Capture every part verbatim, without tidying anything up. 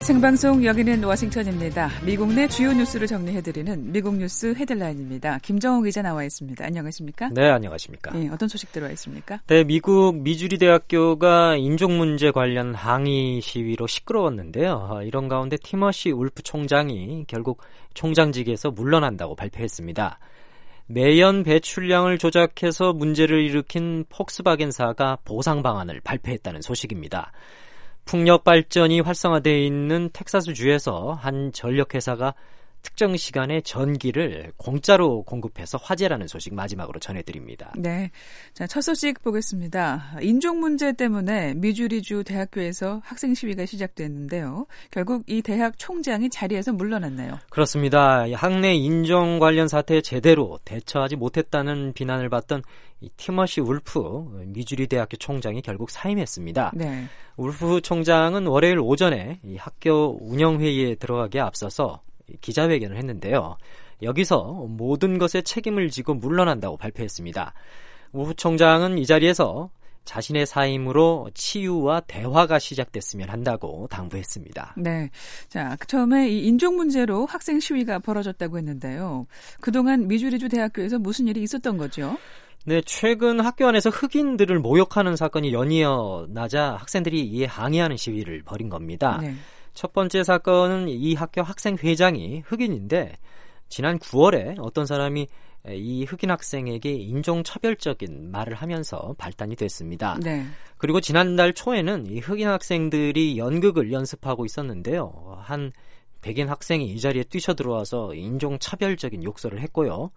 생방송 여기는 워싱턴입니다. 미국 내 주요 뉴스를 정리해드리는 미국 뉴스 헤드라인입니다. 김정우 기자 나와 있습니다. 안녕하십니까? 네, 안녕하십니까? 네, 어떤 소식 들어와 있습니까? 네, 미국 미주리 대학교가 인종 문제 관련 항의 시위로 시끄러웠는데요. 이런 가운데 티머시 울프 총장이 결국 총장직에서 물러난다고 발표했습니다. 매연 배출량을 조작해서 문제를 일으킨 폭스바겐사가 보상 방안을 발표했다는 소식입니다. 풍력 발전이 활성화되어 있는 텍사스주에서 한 전력회사가 특정 시간에 전기를 공짜로 공급해서 화제라는 소식 마지막으로 전해드립니다. 네, 자, 첫 소식 보겠습니다. 인종 문제 때문에 미주리주 대학교에서 학생 시위가 시작됐는데요. 결국 이 대학 총장이 자리에서 물러났나요? 그렇습니다. 학내 인종 관련 사태에 제대로 대처하지 못했다는 비난을 받던 이 티머시 울프 미주리 대학교 총장이 결국 사임했습니다. 네. 울프 총장은 월요일 오전에 이 학교 운영회의에 들어가기에 앞서서 기자회견을 했는데요. 여기서 모든 것에 책임을 지고 물러난다고 발표했습니다. 우 총장은 이 자리에서 자신의 사임으로 치유와 대화가 시작됐으면 한다고 당부했습니다. 네, 자 처음에 이 인종 문제로 학생 시위가 벌어졌다고 했는데요. 그동안 미주리주 대학교에서 무슨 일이 있었던 거죠? 네, 최근 학교 안에서 흑인들을 모욕하는 사건이 연이어 나자 학생들이 이에 항의하는 시위를 벌인 겁니다. 네. 첫 번째 사건은 이 학교 학생 회장이 흑인인데 지난 구월에 어떤 사람이 이 흑인 학생에게 인종차별적인 말을 하면서 발단이 됐습니다. 네. 그리고 지난달 초에는 이 흑인 학생들이 연극을 연습하고 있었는데요. 한 백인 학생이 이 자리에 뛰쳐들어와서 인종차별적인 욕설을 했고요.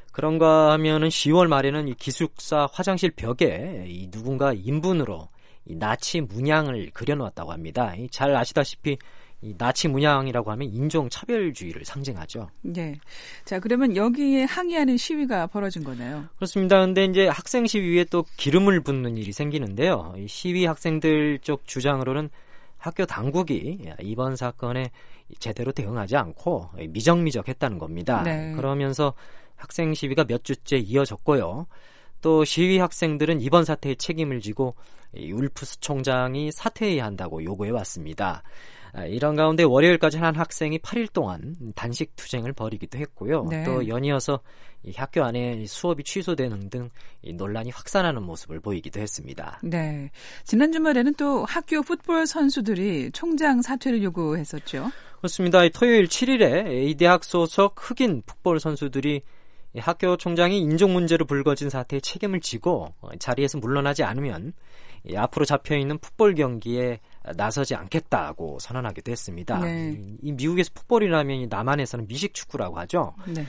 그런가 하면은 시월 말에는 이 기숙사 화장실 벽에 이 누군가 인분으로 이 나치 문양을 그려놓았다고 합니다. 잘 아시다시피 이 나치 문양이라고 하면 인종 차별주의를 상징하죠. 네. 자, 그러면 여기에 항의하는 시위가 벌어진 거네요. 그렇습니다. 근데 이제 학생 시위에 또 기름을 붓는 일이 생기는데요. 이 시위 학생들 쪽 주장으로는 학교 당국이 이번 사건에 제대로 대응하지 않고 미적미적했다는 겁니다. 네. 그러면서 학생 시위가 몇 주째 이어졌고요. 또 시위 학생들은 이번 사태에 책임을 지고 울프스 총장이 사퇴해야 한다고 요구해왔습니다. 이런 가운데 월요일까지 한 학생이 팔 일 동안 단식 투쟁을 벌이기도 했고요. 네. 또 연이어서 이 학교 안에 수업이 취소되는 등 이 논란이 확산하는 모습을 보이기도 했습니다. 네, 지난 주말에는 또 학교 풋볼 선수들이 총장 사퇴를 요구했었죠. 그렇습니다. 토요일 칠 일에 A대학 소속 흑인 풋볼 선수들이 학교 총장이 인종 문제로 불거진 사태에 책임을 지고 자리에서 물러나지 않으면 앞으로 잡혀있는 풋볼 경기에 나서지 않겠다고 선언하기도 했습니다. 네. 이 미국에서 풋볼이라면 남한에서는 미식축구라고 하죠. 네.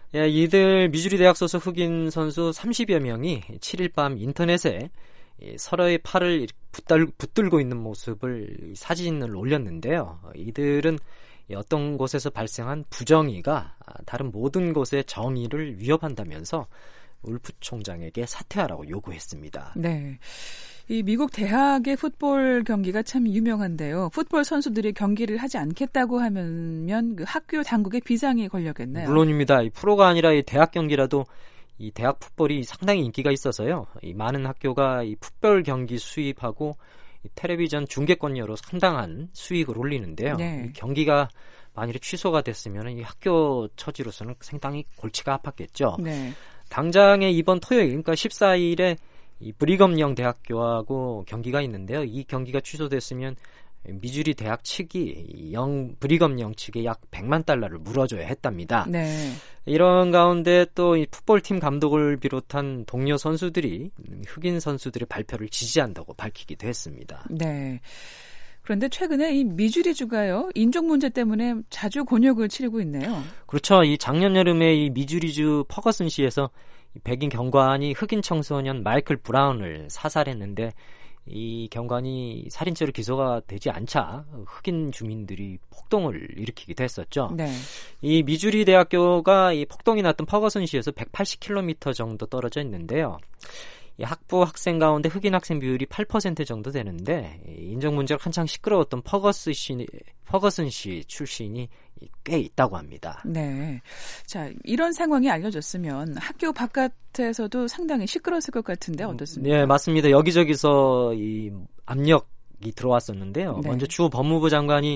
이들 미주리 대학 소속 흑인 선수 삼십여 명이 칠 일 밤 인터넷에 서로의 팔을 붙들고 있는 모습을 사진을 올렸는데요. 이들은 어떤 곳에서 발생한 부정의가 다른 모든 곳의 정의를 위협한다면서 울프 총장에게 사퇴하라고 요구했습니다. 네, 이 미국 대학의 풋볼 경기가 참 유명한데요. 풋볼 선수들이 경기를 하지 않겠다고 하면 그 학교 당국의 비상이 걸렸겠네요. 물론입니다. 이 프로가 아니라 이 대학 경기라도 이 대학 풋볼이 상당히 인기가 있어서요. 이 많은 학교가 이 풋볼 경기 수입하고 이 텔레비전 중계권료로 상당한 수익을 올리는데요. 네. 이 경기가 만일에 취소가 됐으면 이 학교 처지로서는 상당히 골치가 아팠겠죠. 네. 당장에 이번 토요일, 그러니까 십사 일에 이 브리검영 대학교하고 경기가 있는데요. 이 경기가 취소됐으면 미주리 대학 측이 영 브리검영 측에 약 백만 달러를 물어줘야 했답니다. 네. 이런 가운데 또 이 풋볼팀 감독을 비롯한 동료 선수들이 흑인 선수들의 발표를 지지한다고 밝히기도 했습니다. 네. 그런데 최근에 이 미주리주가요, 인종 문제 때문에 자주 곤욕을 치르고 있네요. 그렇죠. 이 작년 여름에 이 미주리주 퍼거슨시에서 백인 경관이 흑인 청소년 마이클 브라운을 사살했는데 이 경관이 살인죄로 기소가 되지 않자 흑인 주민들이 폭동을 일으키기도 했었죠. 네. 이 미주리 대학교가 이 폭동이 났던 퍼거슨시에서 백팔십 킬로미터 정도 떨어져 있는데요. 이 학부 학생 가운데 흑인 학생 비율이 팔 퍼센트 정도 되는데 인종 문제가 한창 시끄러웠던 퍼거슨시, 퍼거슨시 출신이 꽤 있다고 합니다. 네, 자 이런 상황이 알려졌으면 학교 바깥에서도 상당히 시끄러웠을 것 같은데 어떻습니까? 네, 맞습니다. 여기저기서 이 압력이 들어왔었는데요. 네. 먼저 주 법무부 장관이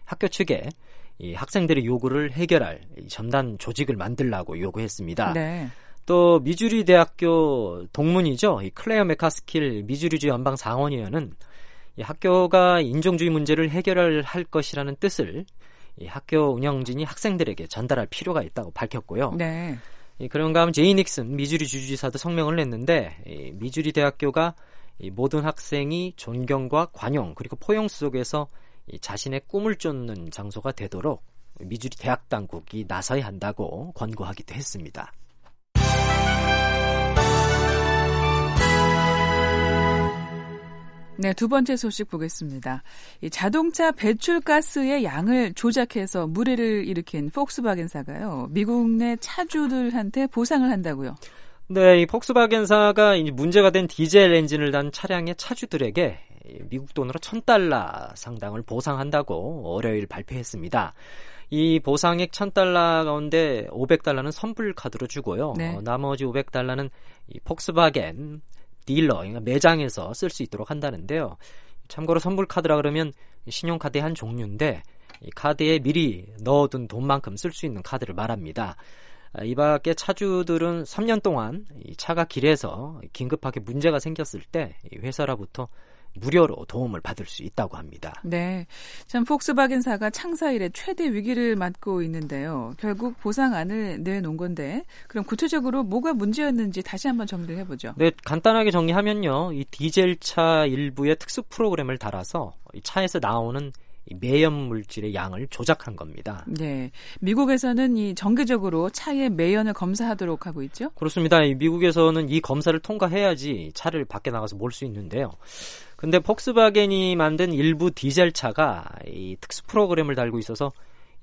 학교 측에 이 학생들의 요구를 해결할 전담 조직을 만들라고 요구했습니다. 네. 또 미주리 대학교 동문이죠. 이 클레어 메카스킬 미주리주 연방 상원의원은 이 학교가 인종주의 문제를 해결할 것이라는 뜻을 이 학교 운영진이 학생들에게 전달할 필요가 있다고 밝혔고요. 네. 이 그런가 하면 제이 닉슨 미주리 주지사도 성명을 냈는데 이 미주리 대학교가 이 모든 학생이 존경과 관용 그리고 포용 속에서 이 자신의 꿈을 쫓는 장소가 되도록 미주리 대학 당국이 나서야 한다고 권고하기도 했습니다. 네, 두 번째 소식 보겠습니다. 이 자동차 배출가스의 양을 조작해서 물해를 일으킨 폭스바겐사가요, 미국 내 차주들한테 보상을 한다고요. 네, 이 폭스바겐사가 이제 문제가 된 디젤 엔진을 단 차량의 차주들에게 미국 돈으로 천 달러 상당을 보상한다고 월요일 발표했습니다. 이 보상액 천 달러 가운데 오백 달러는 선불 카드로 주고요. 네. 어, 나머지 오백 달러는 이 폭스바겐 딜러, 그러니까 매장에서 쓸 수 있도록 한다는데요. 참고로 선불 카드라 그러면 신용카드의 한 종류인데 이 카드에 미리 넣어둔 돈만큼 쓸 수 있는 카드를 말합니다. 이 밖에 차주들은 삼 년 동안 이 차가 길에서 긴급하게 문제가 생겼을 때 회사로부터 무료로 도움을 받을 수 있다고 합니다. 네, 참 폭스바겐사가 창사 이래 최대 위기를 맞고 있는데요. 결국 보상안을 내놓은 건데 그럼 구체적으로 뭐가 문제였는지 다시 한번 정리를 해보죠. 네, 간단하게 정리하면요. 이 디젤차 일부에 특수 프로그램을 달아서 이 차에서 나오는 이 매연 물질의 양을 조작한 겁니다. 네, 미국에서는 이 정기적으로 차의 매연을 검사하도록 하고 있죠? 그렇습니다. 이 미국에서는 이 검사를 통과해야지 차를 밖에 나가서 몰 수 있는데요. 근데 폭스바겐이 만든 일부 디젤차가 이 특수 프로그램을 달고 있어서 이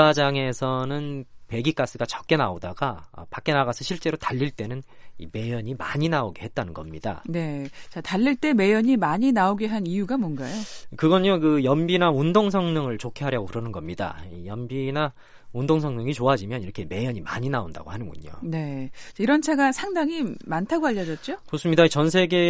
검사장에서는 배기가스가 적게 나오다가 밖에 나가서 실제로 달릴 때는 이 매연이 많이 나오게 했다는 겁니다. 네, 자 달릴 때 매연이 많이 나오게 한 이유가 뭔가요? 그건요, 그 연비나 운동 성능을 좋게 하려고 그러는 겁니다. 이 연비나 운동 성능이 좋아지면 이렇게 매연이 많이 나온다고 하는군요. 네, 이런 차가 상당히 많다고 알려졌죠? 그렇습니다. 전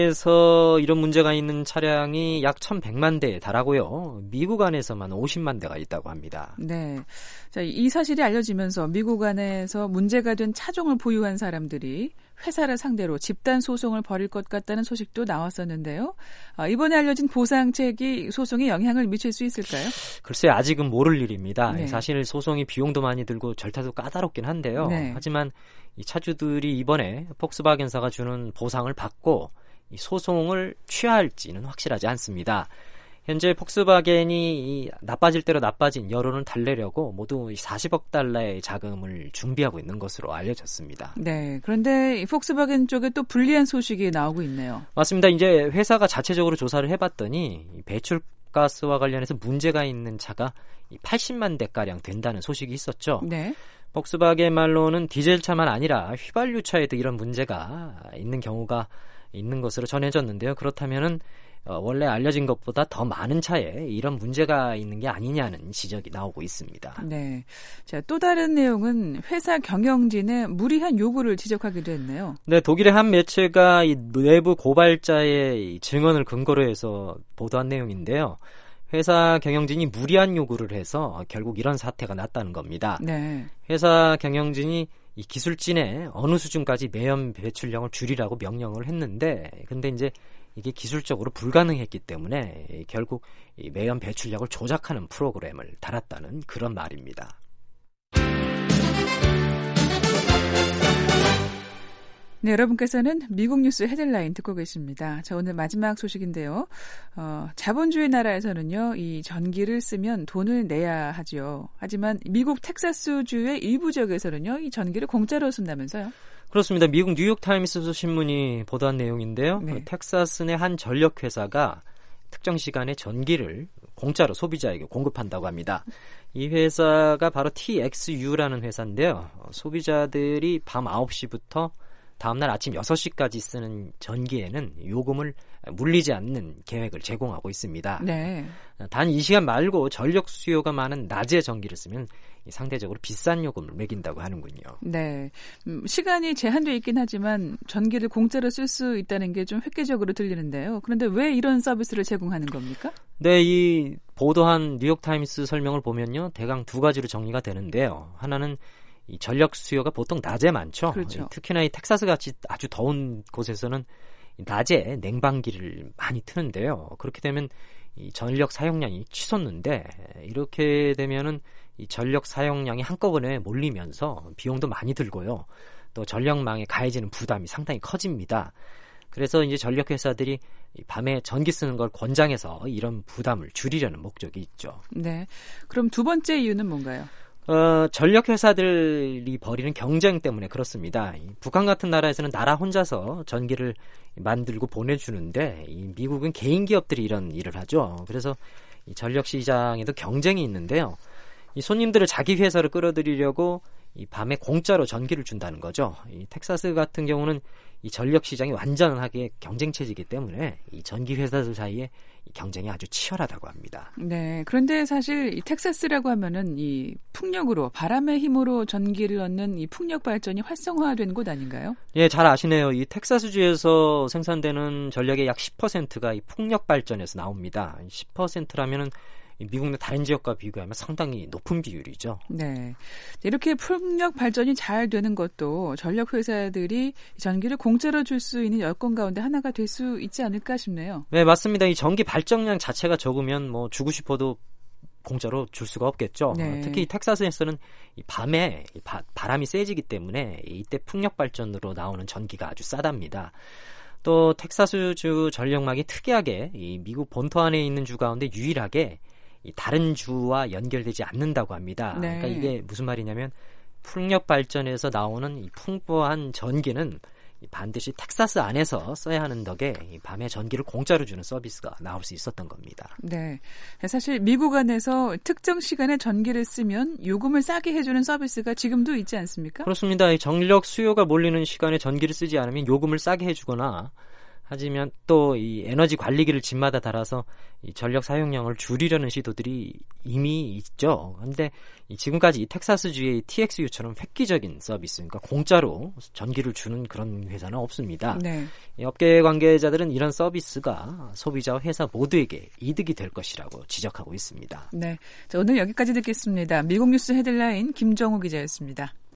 세계에서 이런 문제가 있는 차량이 약 천백만 대에 달하고요. 미국 안에서만 오십만 대가 있다고 합니다. 네, 자, 이 사실이 알려지면서 미국 안에서 문제가 된 차종을 보유한 사람들이 회사를 상대로 집단 소송을 벌일 것 같다는 소식도 나왔었는데요. 아, 이번에 알려진 보상책이 소송에 영향을 미칠 수 있을까요? 글쎄 아직은 모를 일입니다. 네. 사실 소송이 비용도 많이 들고 절차도 까다롭긴 한데요. 네. 하지만 이 차주들이 이번에 폭스바겐사가 주는 보상을 받고 이 소송을 취하할지는 확실하지 않습니다. 현재 폭스바겐이 나빠질 대로 나빠진 여론을 달래려고 모두 사십억 달러의 자금을 준비하고 있는 것으로 알려졌습니다. 네, 그런데 폭스바겐 쪽에 또 불리한 소식이 나오고 있네요. 맞습니다. 이제 회사가 자체적으로 조사를 해봤더니 배출가스와 관련해서 문제가 있는 차가 팔십만 대가량 된다는 소식이 있었죠. 네. 폭스바겐 말로는 디젤차만 아니라 휘발유차에도 이런 문제가 있는 경우가 있는 것으로 전해졌는데요. 그렇다면은 어, 원래 알려진 것보다 더 많은 차에 이런 문제가 있는 게 아니냐는 지적이 나오고 있습니다. 네, 자, 또 다른 내용은 회사 경영진의 무리한 요구를 지적하기도 했네요. 네, 독일의 한 매체가 이 내부 고발자의 증언을 근거로 해서 보도한 내용인데요. 회사 경영진이 무리한 요구를 해서 결국 이런 사태가 났다는 겁니다. 네. 회사 경영진이 이 기술진에 어느 수준까지 매연 배출량을 줄이라고 명령을 했는데, 근데 이제 이게 기술적으로 불가능했기 때문에 결국 이 매연 배출량을 조작하는 프로그램을 달았다는 그런 말입니다. 네, 여러분께서는 미국 뉴스 헤드라인 듣고 계십니다. 자, 오늘 마지막 소식인데요. 어, 자본주의 나라에서는요, 이 전기를 쓰면 돈을 내야 하죠. 하지만 미국 텍사스주의 일부 지역에서는요, 이 전기를 공짜로 쓴다면서요? 그렇습니다. 미국 뉴욕타임스 신문이 보도한 내용인데요. 네. 그 텍사스 내 한 전력회사가 특정 시간에 전기를 공짜로 소비자에게 공급한다고 합니다. 이 회사가 바로 티엑스유라는 회사인데요. 소비자들이 밤 아홉 시부터 다음날 아침 여섯 시까지 쓰는 전기에는 요금을 물리지 않는 계획을 제공하고 있습니다. 네. 단 이 시간 말고 전력 수요가 많은 낮에 전기를 쓰면 상대적으로 비싼 요금을 매긴다고 하는군요. 네, 음, 시간이 제한되어 있긴 하지만 전기를 공짜로 쓸 수 있다는 게 좀 획기적으로 들리는데요. 그런데 왜 이런 서비스를 제공하는 겁니까? 네, 이 보도한 뉴욕타임스 설명을 보면요, 대강 두 가지로 정리가 되는데요. 하나는 이 전력 수요가 보통 낮에 많죠. 그렇죠. 특히나 이 텍사스 같이 아주 더운 곳에서는 낮에 냉방기를 많이 트는데요. 그렇게 되면 이 전력 사용량이 치솟는데, 이렇게 되면은 이 전력 사용량이 한꺼번에 몰리면서 비용도 많이 들고요. 또 전력망에 가해지는 부담이 상당히 커집니다. 그래서 이제 전력 회사들이 밤에 전기 쓰는 걸 권장해서 이런 부담을 줄이려는 목적이 있죠. 네. 그럼 두 번째 이유는 뭔가요? 어, 전력 회사들이 벌이는 경쟁 때문에 그렇습니다. 이 북한 같은 나라에서는 나라 혼자서 전기를 만들고 보내주는데, 이 미국은 개인 기업들이 이런 일을 하죠. 그래서 이 전력 시장에도 경쟁이 있는데요. 이 손님들을 자기 회사로 끌어들이려고 이 밤에 공짜로 전기를 준다는 거죠. 이 텍사스 같은 경우는 이 전력 시장이 완전하게 경쟁 체제이기 때문에 이 전기 회사들 사이에 이 경쟁이 아주 치열하다고 합니다. 네. 그런데 사실 이 텍사스라고 하면은 이 풍력으로, 바람의 힘으로 전기를 얻는 이 풍력 발전이 활성화된 곳 아닌가요? 예, 잘 아시네요. 이 텍사스주에서 생산되는 전력의 약 십 퍼센트가 이 풍력 발전에서 나옵니다. 십 퍼센트라면은 미국 내 다른 지역과 비교하면 상당히 높은 비율이죠. 네. 이렇게 풍력 발전이 잘 되는 것도 전력 회사들이 전기를 공짜로 줄 수 있는 여건 가운데 하나가 될 수 있지 않을까 싶네요. 네, 맞습니다. 이 전기 발전량 자체가 적으면 뭐 주고 싶어도 공짜로 줄 수가 없겠죠. 네. 특히 이 텍사스에서는 이 밤에 이 바, 바람이 세지기 때문에 이때 풍력 발전으로 나오는 전기가 아주 싸답니다. 또 텍사스주 전력망이 특이하게 이 미국 본토 안에 있는 주 가운데 유일하게 이 다른 주와 연결되지 않는다고 합니다. 네. 그러니까 이게 무슨 말이냐면 풍력 발전에서 나오는 이 풍부한 전기는 반드시 텍사스 안에서 써야 하는 덕에 이 밤에 전기를 공짜로 주는 서비스가 나올 수 있었던 겁니다. 네, 사실 미국 안에서 특정 시간에 전기를 쓰면 요금을 싸게 해주는 서비스가 지금도 있지 않습니까? 그렇습니다. 이 전력 수요가 몰리는 시간에 전기를 쓰지 않으면 요금을 싸게 해주거나, 하지만 또 이 에너지 관리기를 집마다 달아서 이 전력 사용량을 줄이려는 시도들이 이미 있죠. 그런데 지금까지 이 텍사스주의 티엑스유처럼 획기적인 서비스, 그러니까 공짜로 전기를 주는 그런 회사는 없습니다. 네. 이 업계 관계자들은 이런 서비스가 소비자와 회사 모두에게 이득이 될 것이라고 지적하고 있습니다. 네, 자, 오늘 여기까지 듣겠습니다. 미국 뉴스 헤드라인 김정우 기자였습니다.